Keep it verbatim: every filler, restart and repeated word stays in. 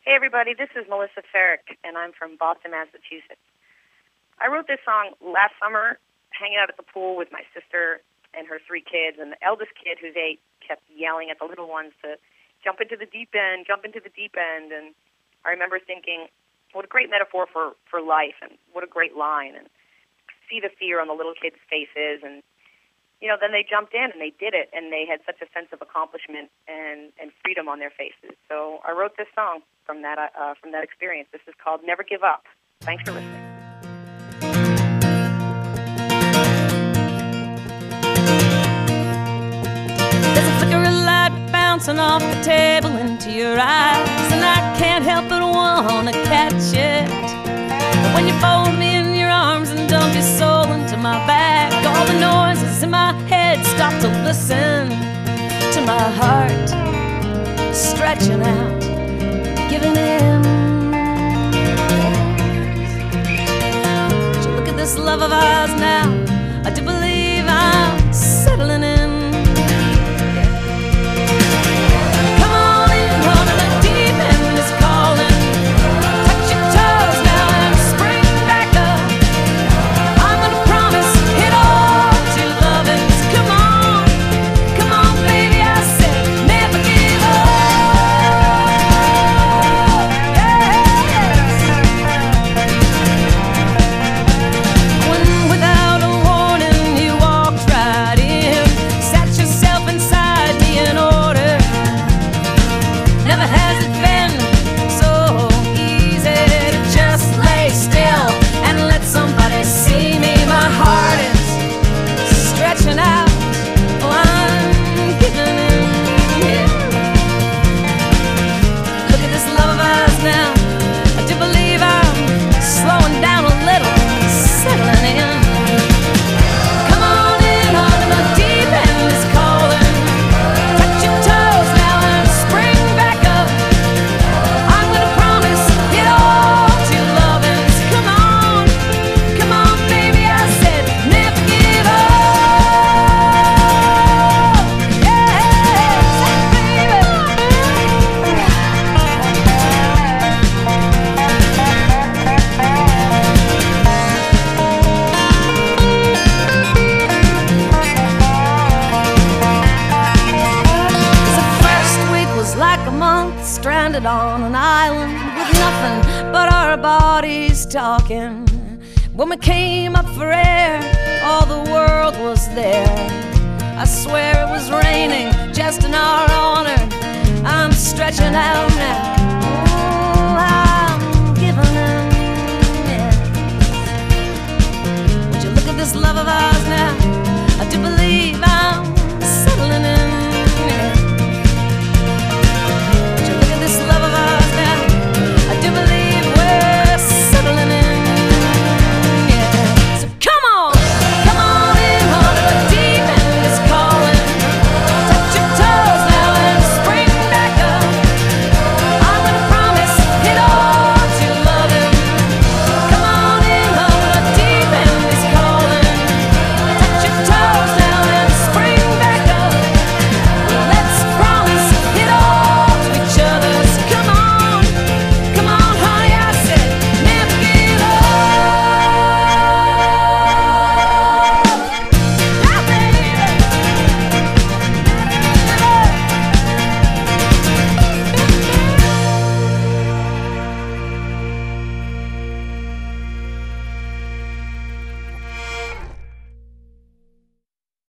Hey everybody, this is Melissa Ferrick, and I'm from Boston, Massachusetts. I wrote this song last summer, hanging out at the pool with my sister and her three kids, and the eldest kid, who's eight, kept yelling at the little ones to jump into the deep end, jump into the deep end, and I remember thinking, what a great metaphor for, for life, and what a great line, and see the fear on the little kids' faces, and you know, then they jumped in and they did it, and they had such a sense of accomplishment and, and freedom on their faces. So I wrote this song from that uh, from that experience. This is called Never Give Up. Thanks for listening. There's a flicker of light bouncing off the table into your eyes, and I can't help but wanna catch it. When you fold me in your arms and dump your soul into my back, all the noises in my head stop to listen to my heart stretching out, giving in. Would you look at this love of ours now? I do believe I'm settling in. Come on in, honey, the deep end is calling. Touch your toes now and spring back up. I'm gonna promise it all to lovins. Come on, come on, baby, I said never give up. Yes. When without a warning you walked right in, sat yourself inside me in order. Never has it been so easy to just lay still and let somebody see me. My heart is stretching out. Oh, I'm giving in. Yeah. Look at this love of ours now. I do believe I'm slowing down a little, settling in. Come on in, honey, the deep end is calling. Touch your toes now and spring back up. I'm gonna promise it all to lovins. Come on, come on, baby, I said never give up. Yes, baby. The first week was like a month stranded on an island with nothing but our bodies talking. When we came up for air, all the world was there. I swear it was raining just in our honor. I'm stretching out now.